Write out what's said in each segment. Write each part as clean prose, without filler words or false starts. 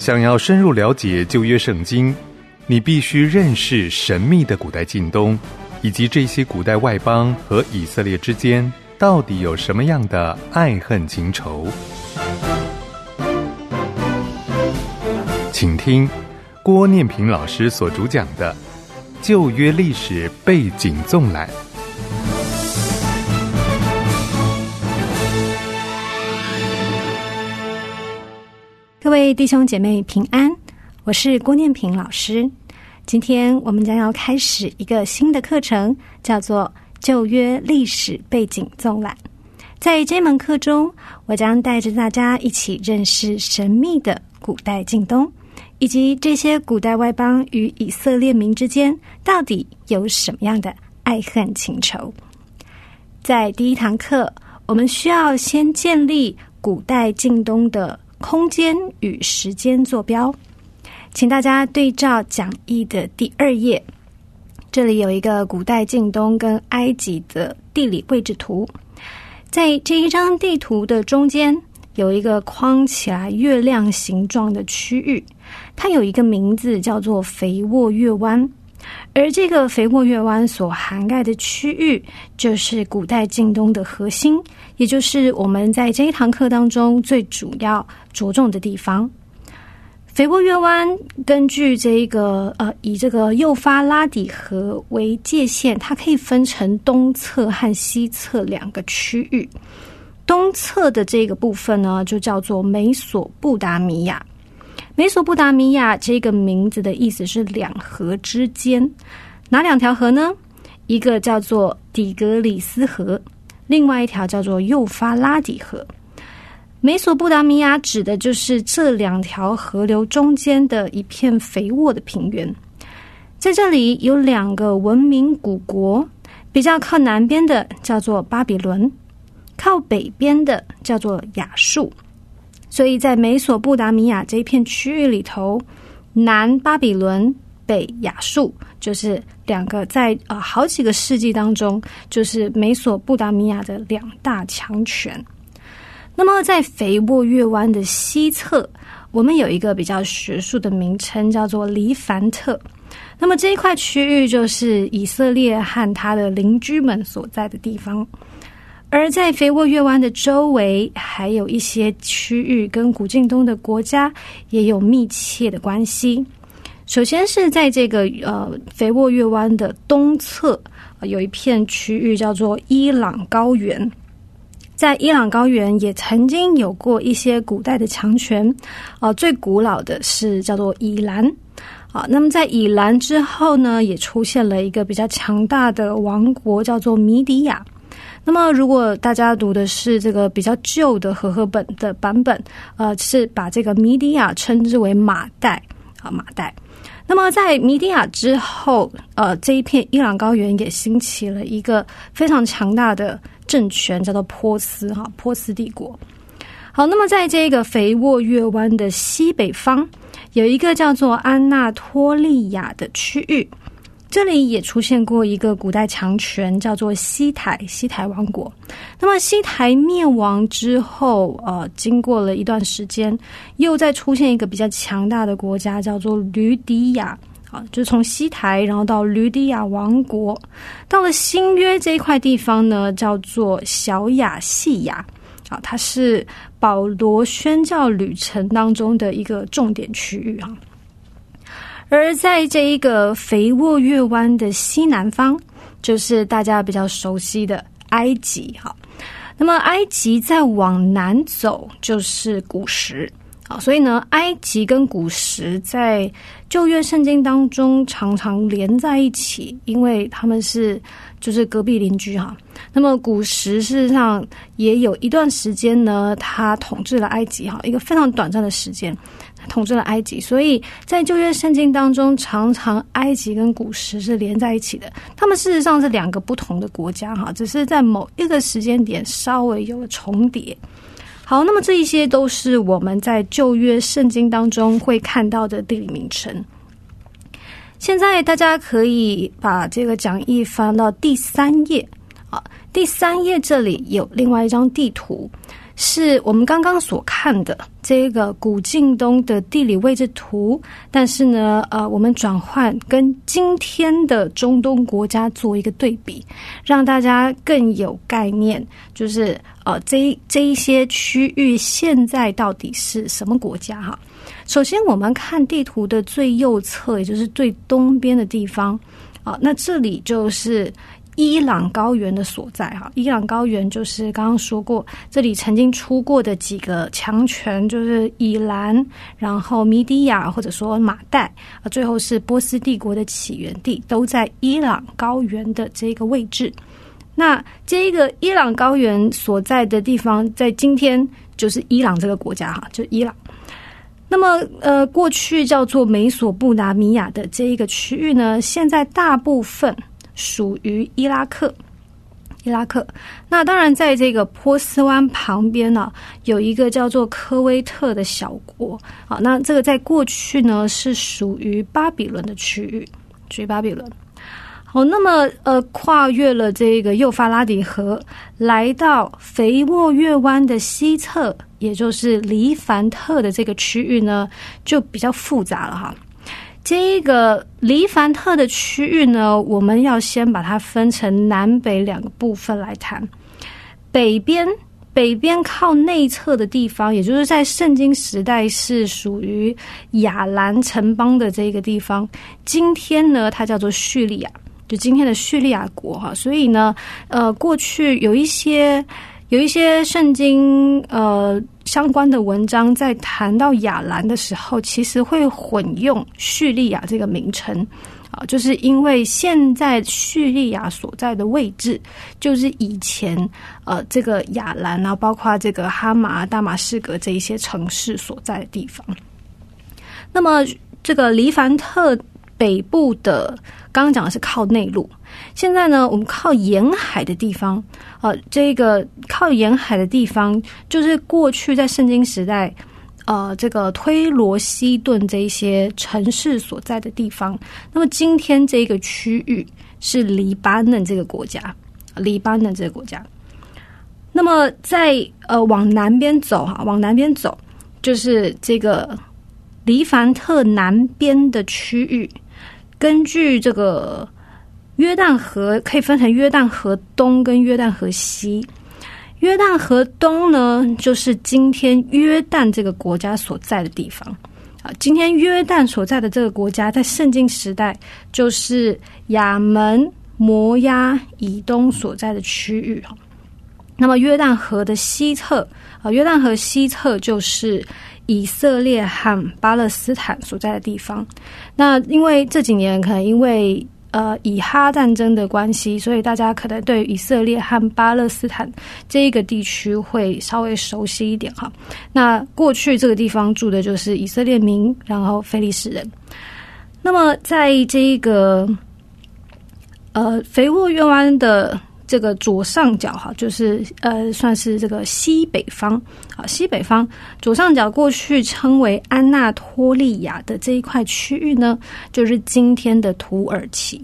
想要深入了解旧约圣经，你必须认识神秘的古代近东，以及这些古代外邦和以色列之间到底有什么样的爱恨情仇。请听郭念平老师所主讲的《旧约历史背景纵览》。 各位弟兄姐妹平安，我是郭念平老师。今天我们将要开始一个新的课程，叫做旧约历史背景纵览。在这门课中，我将带着大家一起认识神秘的古代近东，以及这些古代外邦与以色列民之间到底有什么样的爱恨情仇。在第一堂课，我们需要先建立古代近东的空间与时间坐标，请大家对照讲义的第2页，这里有一个古代近东跟埃及的地理位置图。在这一张地图的中间有一个框起来月亮形状的区域，它有一个名字叫做肥沃月湾，而这个肥沃月湾所涵盖的区域就是古代近东的核心，也就是我们在这一堂课当中最主要着重的地方。肥沃月湾根据这个以这个幼发拉底河为界限，它可以分成东侧和西侧两个区域。东侧的这个部分呢，就叫做美索不达米亚。美索不达米亚这个名字的意思是两河之间，哪两条河呢？一个叫做底格里斯河，另外一条叫做幼发拉底河。美索不达米亚指的就是这两条河流中间的一片肥沃的平原。在这里有两个文明古国，比较靠南边的叫做巴比伦，靠北边的叫做亚述。所以在美索不达米亚这一片区域里头，南巴比伦，北亚述，就是两个在好几个世纪当中，就是美索不达米亚的两大强权。那么在肥沃月湾的西侧，我们有一个比较学术的名称叫做黎凡特。那么这一块区域就是以色列和他的邻居们所在的地方。而在肥沃月湾的周围，还有一些区域跟古近东的国家也有密切的关系。首先是在这个肥沃月湾的东侧，有一片区域叫做伊朗高原。在伊朗高原也曾经有过一些古代的强权，最古老的是叫做以兰。那么在以兰之后呢，也出现了一个比较强大的王国，叫做米底亚。那么如果大家读的是这个比较旧的和合本的版本，是把这个米底亚称之为马代。马代。那么在米底亚之后，这一片伊朗高原也兴起了一个非常强大的政权，叫做波斯帝国。好，那么在这个肥沃月湾的西北方，有一个叫做安纳托利亚的区域，这里也出现过一个古代强权，叫做西台王国。那么西台灭亡之后，经过了一段时间，又再出现一个比较强大的国家，叫做吕底亚。就是从西台然后到吕底亚王国，到了新约这一块地方呢，叫做小亚细亚。它是保罗宣教旅程当中的一个重点区域。而在这一个肥沃月湾的西南方，就是大家比较熟悉的埃及。那么埃及再往南走就是古时。所以呢，埃及跟古时在旧约圣经当中常常连在一起，因为他们就是隔壁邻居。那么古时事实上也有一段时间呢，他统治了埃及，一个非常短暂的时间统治了埃及。所以在旧约圣经当中，常常埃及跟古时是连在一起的，他们事实上是两个不同的国家，只是在某一个时间点稍微有了重叠。好，那么这一些都是我们在旧约圣经当中会看到的地理名称。现在大家可以把这个讲义翻到第3页。第3页这里有另外一张地图， 是我们刚刚所看的这个古晋东的地理位置图，但是呢，我们转换跟今天的中东国家做一个对比，让大家更有概念，就是这一些区域现在到底是什么国家哈？首先，我们看地图的最右侧，也就是最东边的地方那这里就是伊朗高原的所在哈。伊朗高原就是刚刚说过，这里曾经出过的几个强权，就是以兰，然后米底亚或者说马代最后是波斯帝国的起源地，都在伊朗高原的这个位置。那这个伊朗高原所在的地方，在今天就是伊朗这个国家哈，就是伊朗。那么过去叫做美索不达米亚的这一个区域呢，现在大部分属于伊拉克。那当然在这个波斯湾旁边呢，有一个叫做科威特的小国那这个在过去呢是属于巴比伦的区域，属于巴比伦。好，那么跨越了这个幼发拉底河，来到肥沃月湾的西侧，也就是黎凡特的这个区域呢，就比较复杂了哈。这个黎凡特的区域呢，我们要先把它分成南北两个部分来谈。北边靠内侧的地方，也就是在圣经时代是属于亚兰城邦的这个地方，今天呢它叫做叙利亚，就今天的叙利亚国哈。所以呢过去有一些圣经相关的文章在谈到亚兰的时候，其实会混用叙利亚这个名称就是因为现在叙利亚所在的位置，就是以前这个亚兰然后包括这个哈马、大马士革这一些城市所在的地方。那么这个黎凡特北部的，刚刚讲的是靠内陆，现在呢我们靠沿海的地方这个靠沿海的地方就是过去在圣经时代这个推罗西顿这一些城市所在的地方。那么今天这个区域是黎巴嫩这个国家，那么在往南边走就是这个黎凡特南边的区域，根据这个约旦河可以分成约旦河东跟约旦河西。约旦河东呢，就是今天约旦这个国家所在的地方今天约旦所在的这个国家，在圣经时代就是亚门、摩押、以东所在的区域那么约旦河的西侧约旦河西侧就是以色列和巴勒斯坦所在的地方。那因为这几年可能因为以哈战争的关系，所以大家可能对以色列和巴勒斯坦这一个地区会稍微熟悉一点哈。那过去这个地方住的就是以色列民，然后非利士人。那么在这个肥沃月湾的这个左上角就是算是这个西北方左上角过去称为安纳托利亚的这一块区域呢，就是今天的土耳其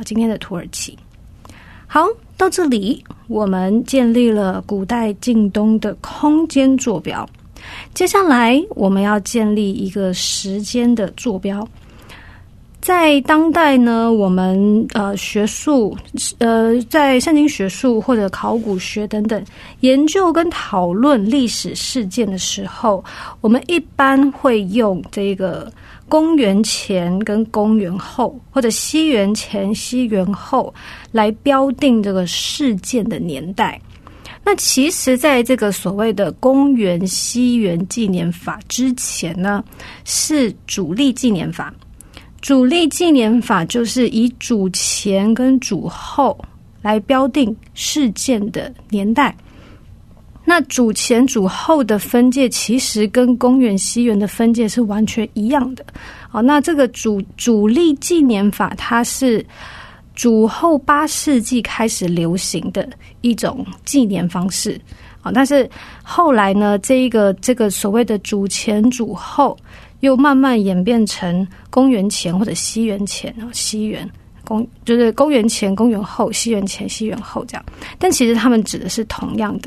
好，到这里我们建立了古代近东的空间坐标，接下来我们要建立一个时间的坐标。在当代呢，我们学术在圣经学术或者考古学等等研究跟讨论历史事件的时候，我们一般会用这个公元前跟公元后，或者西元前西元后来标定这个事件的年代。那其实在这个所谓的公元西元纪年法之前呢，是主历纪年法。主历纪年法就是以主前跟主后来标定事件的年代。那主前主后的分界其实跟公元西元的分界是完全一样的那这个主历纪年法它是主后8世纪开始流行的一种纪年方式但是后来呢，这个所谓的主前主后又慢慢演变成公元前或者西元前西元就是公元前公元后，西元前西元后这样。但其实他们指的是同样的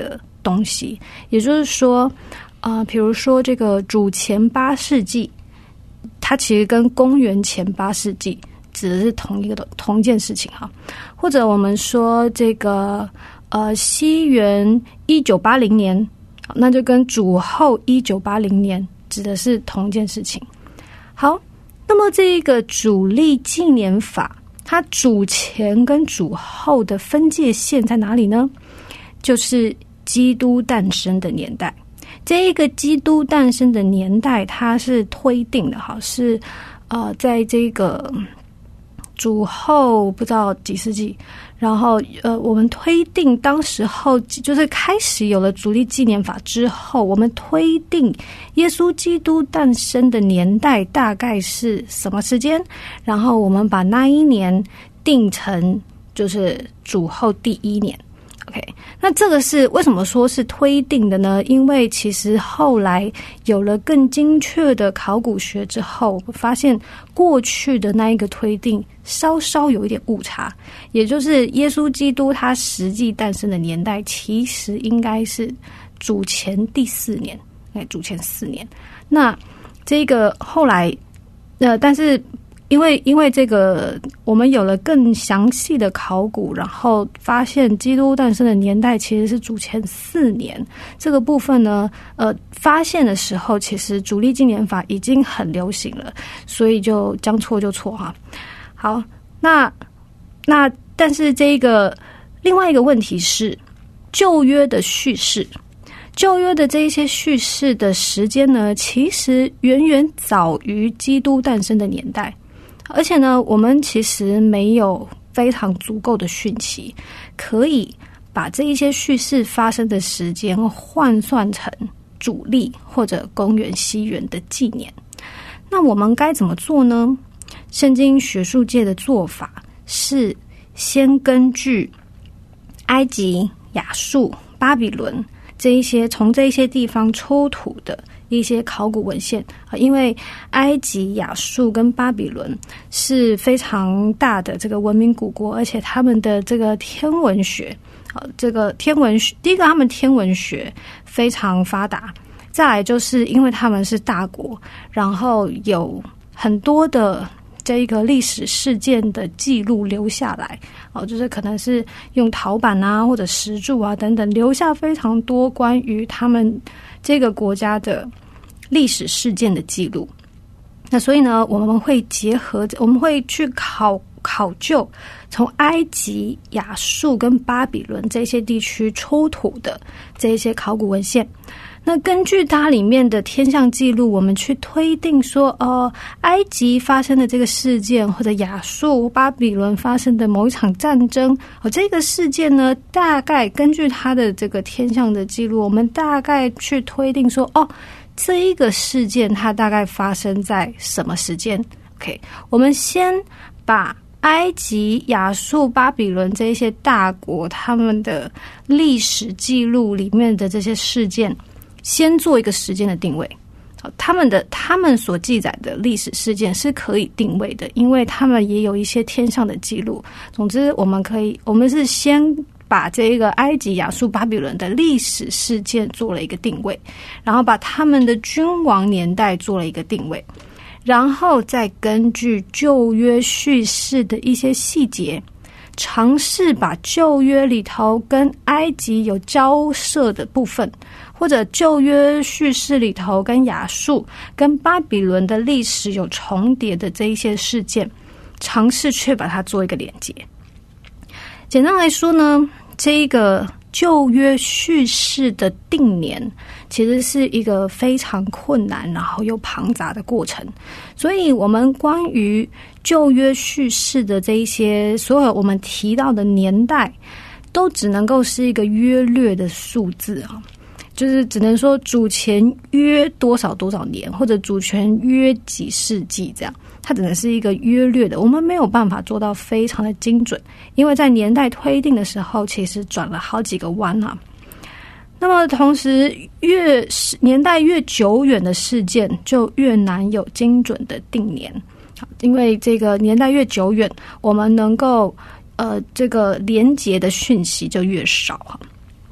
东西。也就是说比如说这个主前8世纪，它其实跟公元前8世纪指的是同一件事情哈。或者我们说这个西元1980年，那就跟主后1980年指的是同一件事情。好，那么这个主历纪年法，它主前跟主后的分界线在哪里呢？就是基督诞生的年代。这一个基督诞生的年代，它是推定的哈，是在这个主后不知道几世纪，然后我们推定当时候就是开始有了主历纪年法之后，我们推定耶稣基督诞生的年代大概是什么时间，然后我们把那一年定成就是主后第1年。OK， 那这个是为什么说是推定的呢？因为其实后来有了更精确的考古学之后，我发现过去的那一个推定稍稍有一点误差，也就是耶稣基督他实际诞生的年代其实应该是主前第4年，主前4年。那这个后来但是因为这个我们有了更详细的考古，然后发现基督诞生的年代其实是主前4年。这个部分呢发现的时候其实主历纪年法已经很流行了，所以就将错就错哈。好，那但是这个另外一个问题是旧约的叙事，旧约的这一些叙事的时间呢，其实远远早于基督诞生的年代。而且呢，我们其实没有非常足够的讯息，可以把这一些叙事发生的时间换算成主历或者公元西元的纪年。那我们该怎么做呢？圣经学术界的做法是先根据埃及、亚述、巴比伦从这一些地方出土的一些考古文献，因为埃及、亚述跟巴比伦是非常大的这个文明古国，而且他们的这个天文学，第一个他们天文学非常发达，再来就是因为他们是大国，然后有很多的这一个历史事件的记录留下来，就是可能是用陶板啊或者石柱啊等等，留下非常多关于他们这个国家的历史事件的记录。那所以呢，我们会去考究从埃及、亚述跟巴比伦这些地区出土的这些考古文献。那根据它里面的天象记录，我们去推定说，埃及发生的这个事件，或者亚述、巴比伦发生的某一场战争，这个事件呢，大概根据它的这个天象的记录，我们大概去推定说，这一个事件它大概发生在什么时间 ？OK， 我们先把埃及、亚述、巴比伦这些大国他们的历史记录里面的这些事件，先做一个时间的定位。他们所记载的历史事件是可以定位的，因为他们也有一些天上的记录。总之我们是先把这个埃及、亚述、巴比伦的历史事件做了一个定位，然后把他们的君王年代做了一个定位，然后再根据旧约叙事的一些细节，尝试把旧约里头跟埃及有交涉的部分，或者旧约叙事里头跟亚述、跟巴比伦的历史有重叠的这一些事件，尝试去把它做一个连接。简单来说呢，这个旧约叙事的定年其实是一个非常困难然后又庞杂的过程，所以我们关于旧约叙事的这一些所有我们提到的年代，都只能够是一个约略的数字啊，就是只能说主前约多少多少年，或者主前约几世纪这样，它只能是一个约略的，我们没有办法做到非常的精准，因为在年代推定的时候其实转了好几个弯啊。那么同时年代越久远的事件就越难有精准的定年，因为这个年代越久远，我们能够这个连结的讯息就越少。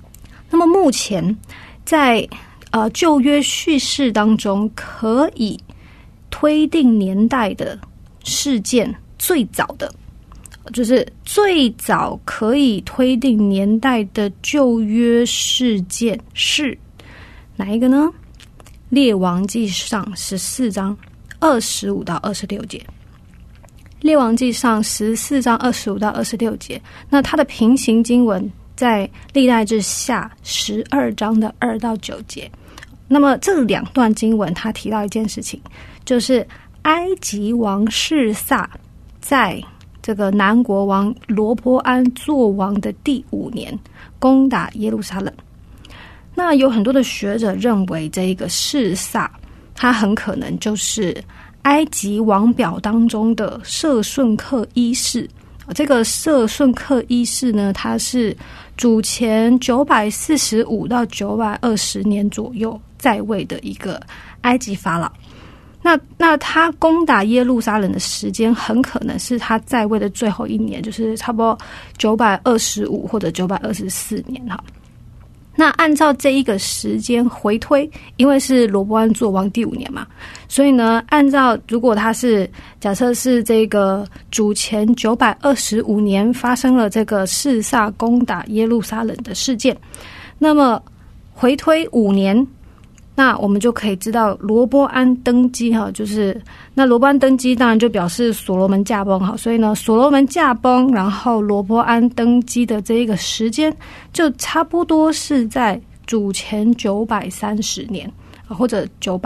那么目前在旧约叙事当中，可以推定年代的事件最早的，就是最早可以推定年代的旧约事件是哪一个呢？列王纪上14章25到26节。列王纪上14章25到26节，那它的平行经文在历代志下12章的2到9节。那么这两段经文它提到一件事情，就是埃及王示撒在这个南国王罗波安作王的第5年攻打耶路撒冷。那有很多的学者认为，这一个示撒他很可能就是埃及王表当中的舍顺克一世。这个舍顺克一世呢，他是主前945到920年左右在位的一个埃及法老。那他攻打耶路撒冷的时间很可能是他在位的最后一年，就是差不多925或者924年哈。那按照这一个时间回推，因为是罗波安作王第5年嘛，所以呢，按照如果他是假设是这个主前925年发生了这个示撒攻打耶路撒冷的事件，那么回推5年，那我们就可以知道罗波安登基哈，就是那罗波安登基当然就表示所罗门驾崩哈，所以呢所罗门驾崩，然后罗波安登基的这一个时间就差不多是在主前930年或者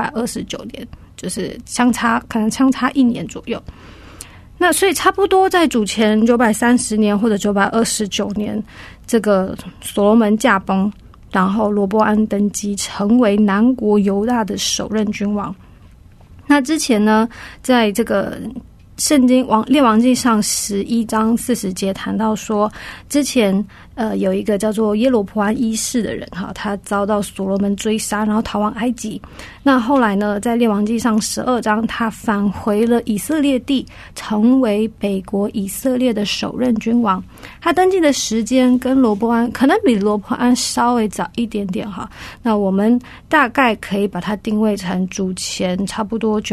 929年，就是可能相差1年左右。那所以差不多在主前930年或者929年，这个所罗门驾崩，然后罗波安登基，成为南国犹大的首任君王。那之前呢，在这个圣经列王纪上11章40节谈到说，之前有一个叫做耶罗波安一世的人哈，他遭到所罗门追杀，然后逃亡埃及。那后来呢，在列王纪上12章，他返回了以色列地，成为北国以色列的首任君王。他登基的时间跟罗波安可能比罗波安稍微早一点点哈。那我们大概可以把它定位成主前差不多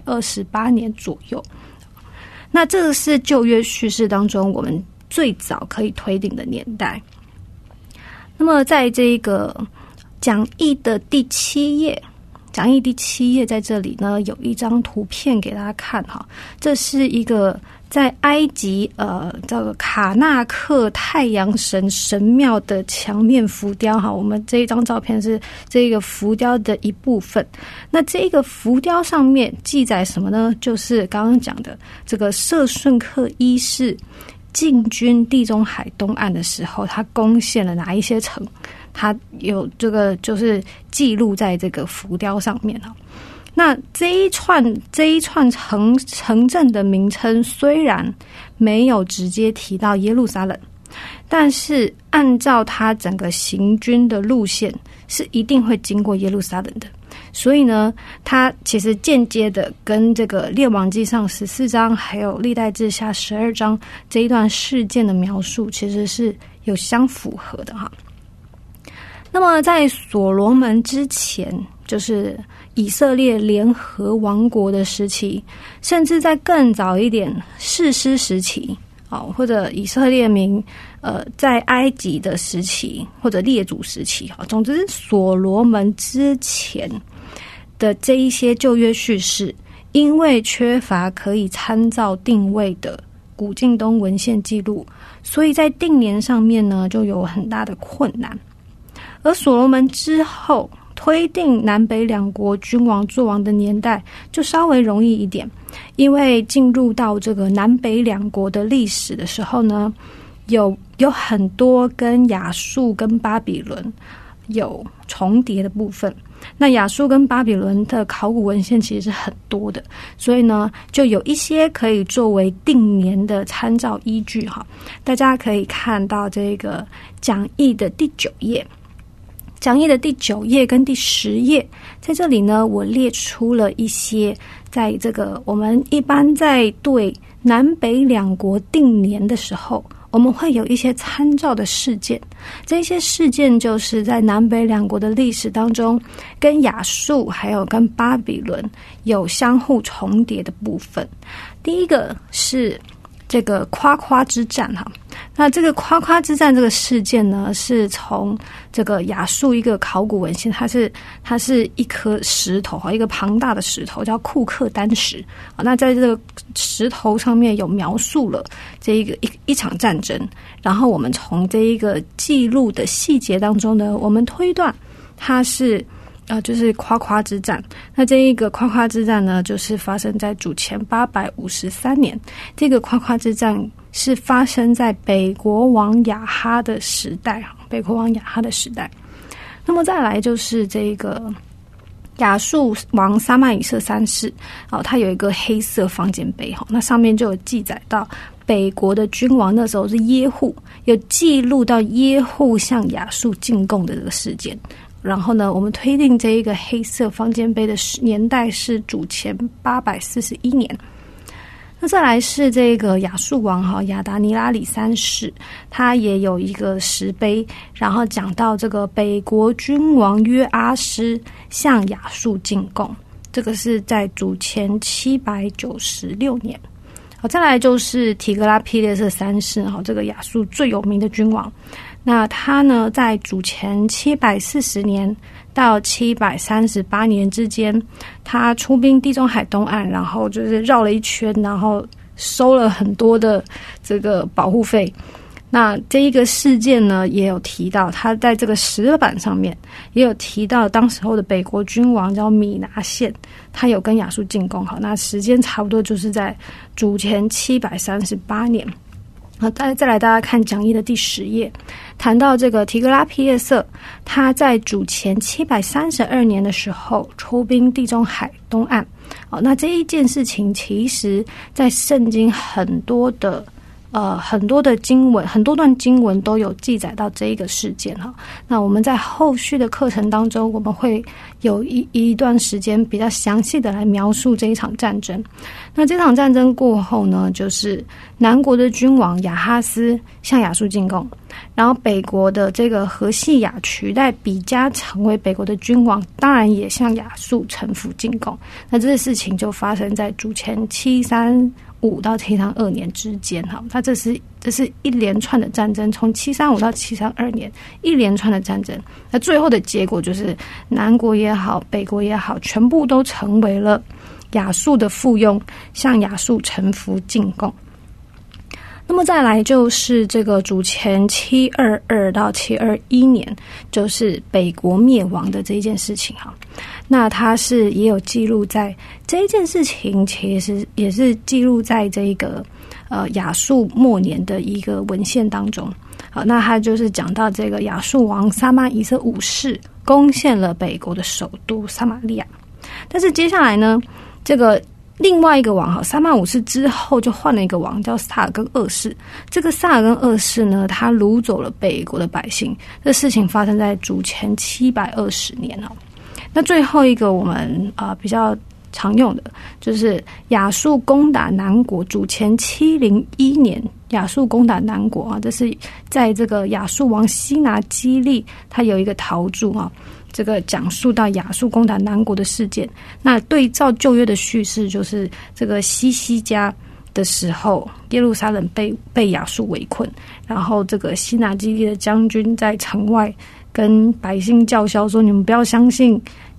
928年左右。那这个是旧约叙事当中我们最早可以推定的年代。那么在这个讲义的第7页，讲义第7页在这里呢有一张图片给大家看哈，这是一个在埃及这个卡纳克太阳神神庙的墙面浮雕哈，我们这一张照片是这个浮雕的一部分。那这个浮雕上面记载什么呢？就是刚刚讲的这个舍顺克一世进军地中海东岸的时候，他攻陷了哪一些城，他有这个就是记录在这个浮雕上面哈。那这一串城镇的名称虽然没有直接提到耶路撒冷，但是按照他整个行军的路线是一定会经过耶路撒冷的，所以呢，他其实间接的跟这个列王纪上14章还有历代志下12章这一段事件的描述其实是有相符合的哈。那么在所罗门之前，就是以色列联合王国的时期，甚至在更早一点士师时期或者以色列民在埃及的时期或者列祖时期总之所罗门之前的这一些旧约叙事，因为缺乏可以参照定位的古近东文献记录，所以在定年上面呢就有很大的困难。而所罗门之后推定南北两国君王作王的年代就稍微容易一点，因为进入到这个南北两国的历史的时候呢，有很多跟亚述跟巴比伦有重叠的部分。那亚述跟巴比伦的考古文献其实是很多的，所以呢就有一些可以作为定年的参照依据哈。大家可以看到这个讲义的第9页，讲义的第9页跟第10页，在这里呢我列出了一些在这个我们一般在对南北两国定年的时候， 我们会有一些参照的事件，这些事件就是在南北两国的历史当中，跟亚述还有跟巴比伦有相互重叠的部分。第一个是这个夸夸之战哈，那这个夸夸之战这个事件呢，是从这个亚述一个考古文献，它是一颗石头哈，一个庞大的石头叫库克丹石啊。那在这个石头上面有描述了这一场战争，然后我们从这一个记录的细节当中呢，我们推断它是就是夸夸之战。那这一个夸夸之战呢，就是发生在主前853年。这个夸夸之战是发生在北国王亚哈的时代，北国王亚哈的时代。那么再来就是这个亚述王撒玛以色三世，他有一个黑色方尖碑，那上面就有记载到北国的君王那时候是耶户，有记录到耶户向亚述进贡的这个事件。然后呢，我们推定这一个黑色方尖碑的年代是主前841年。那再来是这个亚述王亚达尼拉里三世，他也有一个石碑，然后讲到这个北国君王约阿施向亚述进贡，这个是在主前796年。再来就是提格拉庇列色三世，这个亚述最有名的君王。那他呢，在主前740年到738年之间，他出兵地中海东岸，然后就是绕了一圈，然后收了很多的这个保护费。那这一个事件呢，也有提到他在这个石板上面也有提到当时候的北国君王叫米拿现，他有跟亚述进贡。好，那时间差不多就是在主前738年。再来大家看讲义的第10页，谈到这个提格拉庇列色，他在主前732年的时候出兵地中海东岸。那这一件事情其实在圣经很多的经文，很多段经文都有记载到这一个事件哈。那我们在后续的课程当中，我们会有一段时间比较详细的来描述这一场战争。那这场战争过后呢，就是南国的君王亚哈斯向亚述进贡，然后北国的这个何西雅取代比加成为北国的君王，当然也向亚述臣服进贡。那这个事情就发生在主前735到732年之间哈。那这是一连串的战争，从735到732年一连串的战争。那最后的结果就是南国也好，北国也好，全部都成为了亚述的附庸，向亚述臣服进贡。那么再来就是这个主前722到721年，就是北国灭亡的这一件事情哈。那它也有记录在这一件事情，其实也是记录在这个亚述末年的一个文献当中。好，那它就是讲到这个亚述王撒玛以色五世攻陷了北国的首都撒玛利亚。但是接下来呢，这个另外一个王撒玛五世之后就换了一个王叫萨尔根二世。这个萨尔根二世呢，他掳走了北国的百姓，这事情发生在主前720年。那最后一个我们比较常用的就是亚述攻打南国，主前701年亚述攻打南国这是在这个亚述王西拿基利他有一个陶铸这个讲述到亚述攻打南国的事件。那对照旧约的叙事，就是这个西西家的时候，耶路撒冷被亚述围困，然后这个西拿基利的将军在城外跟百姓叫嚣说：“你们不要相信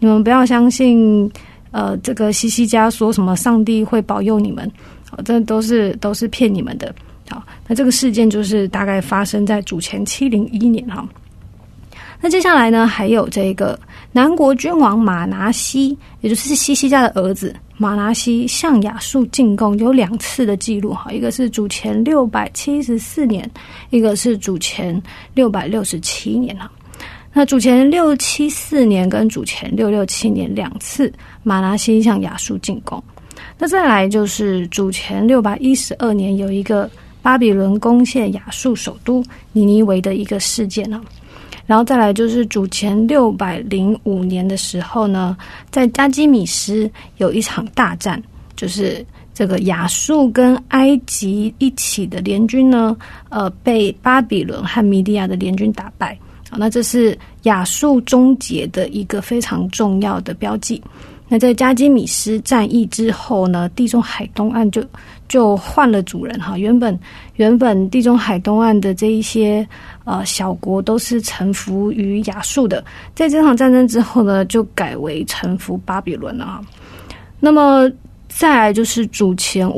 这个西西家说什么上帝会保佑你们，这都是骗你们的。”好，那这个事件就是大概发生在主前701年哈。那接下来呢，还有这个南国君王马拿西，也就是西西家的儿子马拿西向亚述进贡，有2次的记录哈，一个是主前674年，一个是主前667年哈。那主前674年跟主前667年2次，马拿西向亚述进贡。那再来就是主前612年有一个巴比伦攻陷亚述首都尼尼微的一个事件啊。然后再来就是主前605年的时候呢，在加基米斯有一场大战，就是这个亚述跟埃及一起的联军呢，被巴比伦和米利亚的联军打败。好，那这是亚述终结的一个非常重要的标记。那在加基米斯战役之后呢，地中海东岸就换了主人哈。原本地中海东岸的这一些小国都是臣服于亚述的，在这场战争之后呢，就改为臣服巴比伦了哈。那么再来就是主前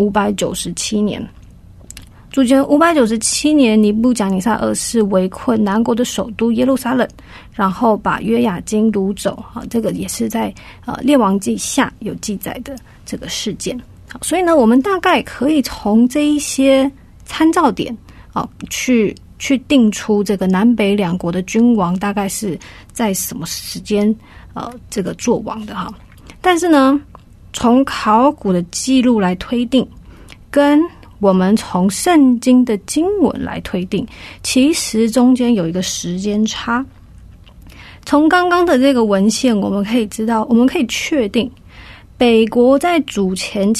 597年。主前597年，尼布甲尼撒二世围困南国的首都耶路撒冷，然后把约雅斤掳走。这个也是在列王记下有记载的这个事件。所以呢，我们大概可以从这一些参照点去定出这个南北两国的君王大概是在什么时间这个作王的哈。但是呢，从考古的记录来推定，跟我们从圣经的经文来推定，其实中间有一个时间差。从刚刚的这个文献我们可以知道，我们可以确定北国在主前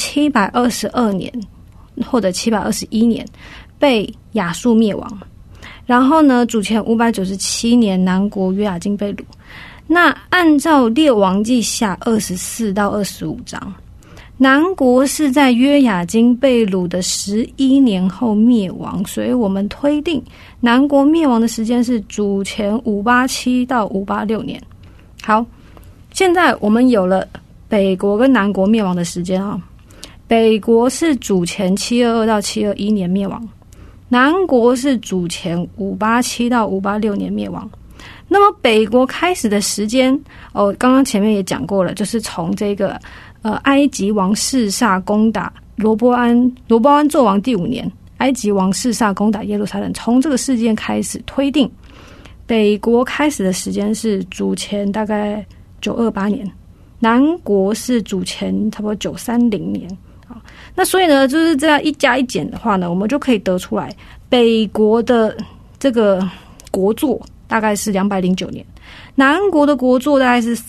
722年或者721年被亚述灭亡，然后呢，主前597年南国约雅斤被掳。那按照列王记下24到25章，南国是在约雅斤被掳的11年后灭亡，所以我们推定南国灭亡的时间是主前587到586年。好，现在我们有了北国跟南国灭亡的时间啊。北国是主前722到721年灭亡，南国是主前587到586年灭亡。那么北国开始的时间刚刚前面也讲过了，就是从这个埃及王示撒攻打罗波安作王第5年，埃及王示撒攻打耶路撒冷，从这个事件开始推定，北国开始的时间是主前大概928年，南国是主前差不多930年。那所以呢，就是这样一加一减的话呢，我们就可以得出来，北国的这个国祚大概是209年，南国的国祚大概是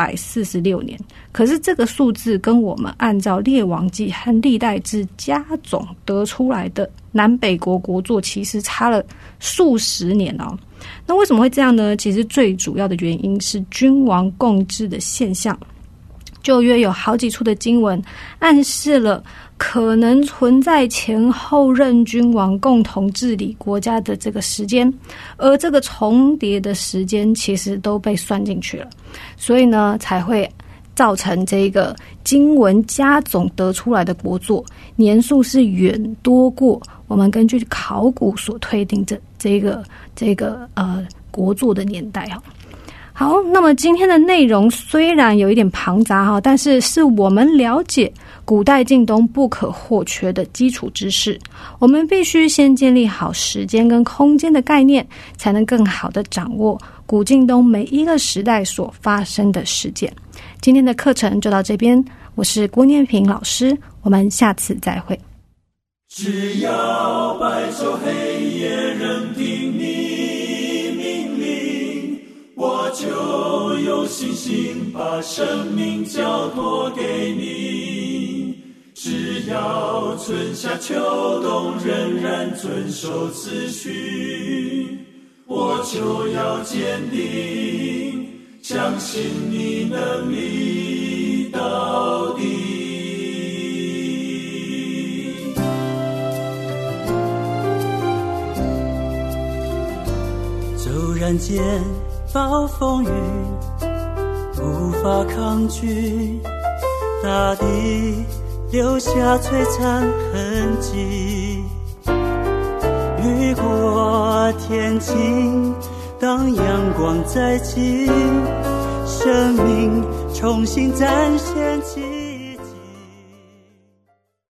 346年。可是这个数字跟我们按照列王记和历代志加总得出来的南北国国祚其实差了数十年哦。那为什么会这样呢？其实最主要的原因是君王共治的现象。旧约有好几处的经文暗示了可能存在前后任君王共同治理国家的这个时间，而这个重叠的时间其实都被算进去了，所以呢才会造成这个经文加总得出来的国祚年数是远多过我们根据考古所推定的这个国祚的年代哈。好，那么今天的内容虽然有一点庞杂哈，但是我们了解古代近东不可或缺的基础知识。我们必须先建立好时间跟空间的概念，才能更好的掌握古近东每一个时代所发生的事件。今天的课程就到这边，我是郭念萍老师，我们下次再会。 只要白昼黑夜任凭你命令，我就有信心把生命交托给你。只要春夏秋冬仍然遵守次序，我就要坚定相信你能力到底。骤然间暴风雨无法抗拒，大地留下璀璨痕迹。雨过天晴，当阳光再起，生命重新展现起。